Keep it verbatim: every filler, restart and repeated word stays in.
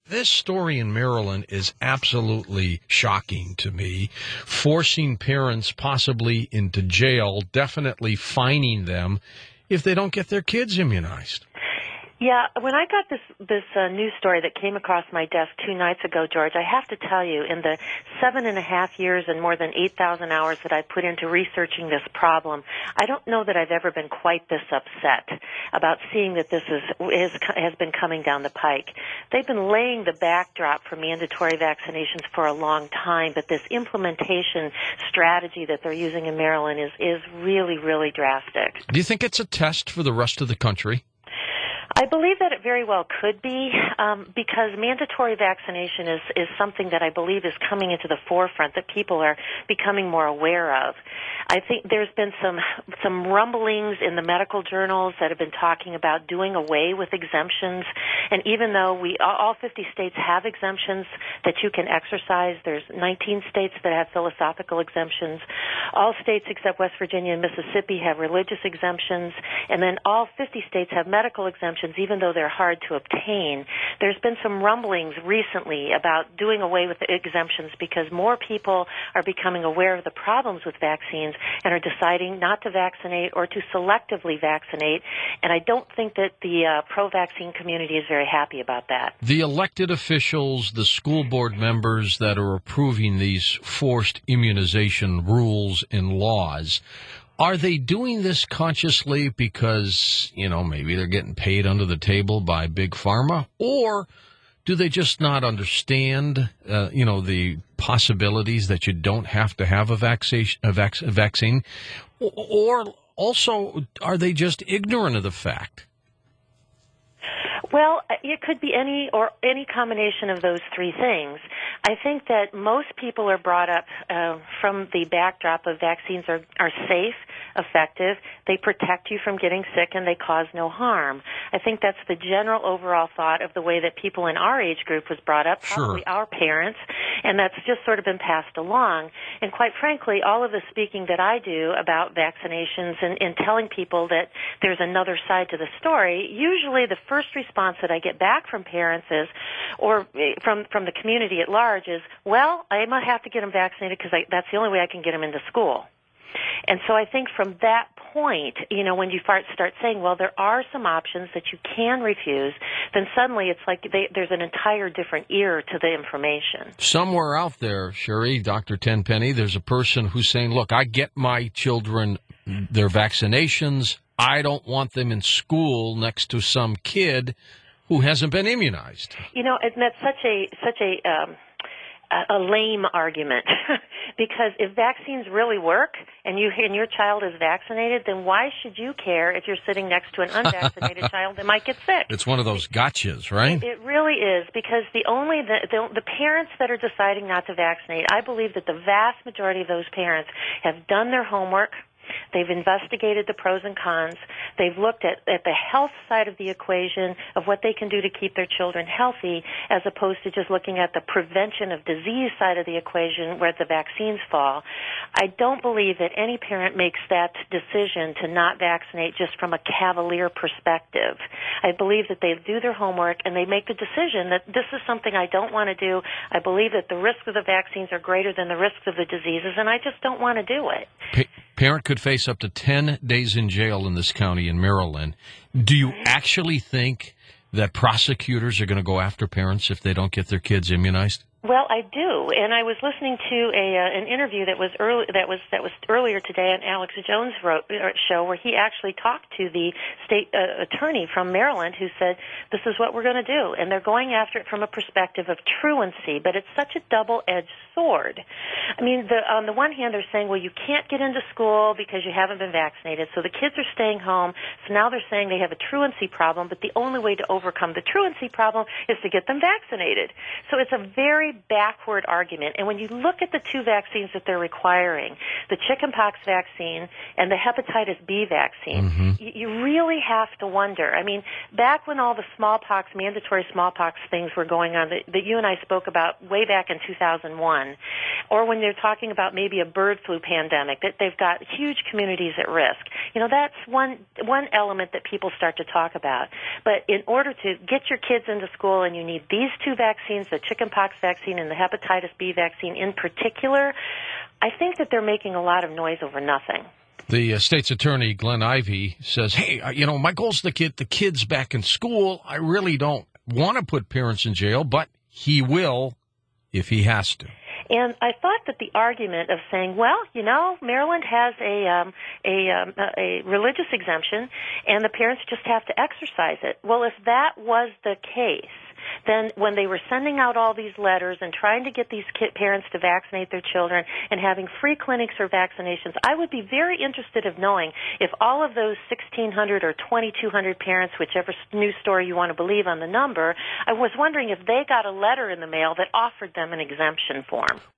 This story in Maryland is absolutely shocking to me, forcing parents possibly into jail, definitely fining them if they don't get their kids immunized. Yeah, when I got this this uh, news story that came across my desk two nights ago, George, I have to tell you, in the seven and a half years and more than eight thousand hours that I put into researching this problem, I don't know that I've ever been quite this upset about seeing that this is, is has been coming down the pike. They've been laying the backdrop for mandatory vaccinations for a long time, but this implementation strategy that they're using in Maryland is, is really, really drastic. Do you think it's a test for the rest of the country? I believe that it very well could be, um, because mandatory vaccination is, is something that I believe is coming into the forefront, that people are becoming more aware of. I think there's been some some rumblings in the medical journals that have been talking about doing away with exemptions, and even though we all fifty states have exemptions that you can exercise, there's nineteen states that have philosophical exemptions. All states except West Virginia and Mississippi have religious exemptions, and then all fifty states have medical exemptions, even though they're hard to obtain. There's been some rumblings recently about doing away with the exemptions because more people are becoming aware of the problems with vaccines and are deciding not to vaccinate or to selectively vaccinate, and I don't think that the uh, pro-vaccine community is very happy about that. The elected officials, the school board members that are approving these forced immunization rules and laws, are they doing this consciously because, you know, maybe they're getting paid under the table by Big Pharma? Or do they just not understand, uh, you know, the possibilities that you don't have to have a, vaccine, a, vac- a vaccine? Or also, are they just ignorant of the fact? Well, it could be any or any combination of those three things. I think that most people are brought up uh, from the backdrop of vaccines are, are safe, effective, they protect you from getting sick, and they cause no harm. I think that's the general overall thought of the way that people in our age group was brought up, probably Sure. our parents, and that's just sort of been passed along. And quite frankly, all of the speaking that I do about vaccinations and, and telling people that there's another side to the story, usually the first response that I get back from parents is, or from from the community at large is, well, I might have to get them vaccinated because that's the only way I can get them into school. And so I think from that point, you know, when you start start saying, well, there are some options that you can refuse, then suddenly it's like they, there's an entire different ear to the information. Somewhere out there, Sherry, Doctor Tenpenny, there's a person who's saying, look, I get my children their vaccinations. I don't want them in school next to some kid who hasn't been immunized. You know, and that's such a such a um, a lame argument because if vaccines really work and you and your child is vaccinated, then why should you care if you're sitting next to an unvaccinated child that might get sick? It's one of those gotchas, right? It, it really is, because the only the, the the parents that are deciding not to vaccinate, I believe that the vast majority of those parents have done their homework. They've investigated the pros and cons. They've looked at, at the health side of the equation of what they can do to keep their children healthy, as opposed to just looking at the prevention of disease side of the equation where the vaccines fall. I don't believe that any parent makes that decision to not vaccinate just from a cavalier perspective. I believe that they do their homework and they make the decision that this is something I don't want to do. I believe that the risks of the vaccines are greater than the risks of the diseases, and I just don't want to do it. Pa- parent could face up to ten days in jail in this county in Maryland. Do you actually think that prosecutors are going to go after parents if they don't get their kids immunized? Well, I do, and I was listening to a uh, an interview that was early that was that was earlier today on Alex Jones' wrote, uh, show, where he actually talked to the state uh, attorney from Maryland, who said this is what we're going to do, and they're going after it from a perspective of truancy, but it's such a double-edged sword. I mean, the, on the one hand, they're saying, well, you can't get into school because you haven't been vaccinated, so the kids are staying home. So now they're saying they have a truancy problem, but the only way to overcome the truancy problem is to get them vaccinated. So it's a very backward argument. And when you look at the two vaccines that they're requiring, the chickenpox vaccine and the hepatitis B vaccine, mm-hmm. you, you really have to wonder. I mean, back when all the smallpox, mandatory smallpox things were going on that, that you and I spoke about way back in two thousand one, or when they're talking about maybe a bird flu pandemic, that they've got huge communities at risk. You know, that's one one element that people start to talk about. But in order to get your kids into school, and you need these two vaccines, the chickenpox vaccine and the hepatitis B vaccine in particular, I think that they're making a lot of noise over nothing. The uh, state's attorney, Glenn Ivey, says, hey, uh, you know, my goal is to get the kids back in school. I really don't want to put parents in jail, but he will if he has to. And I thought that the argument of saying, well, you know, Maryland has a um, a, um, a religious exemption, and the parents just have to exercise it. Well, if that was the case, then when they were sending out all these letters and trying to get these kid parents to vaccinate their children and having free clinics or vaccinations, I would be very interested in knowing if all of those sixteen hundred or twenty-two hundred parents, whichever news story you want to believe on the number, I was wondering if they got a letter in the mail that offered them an exemption form.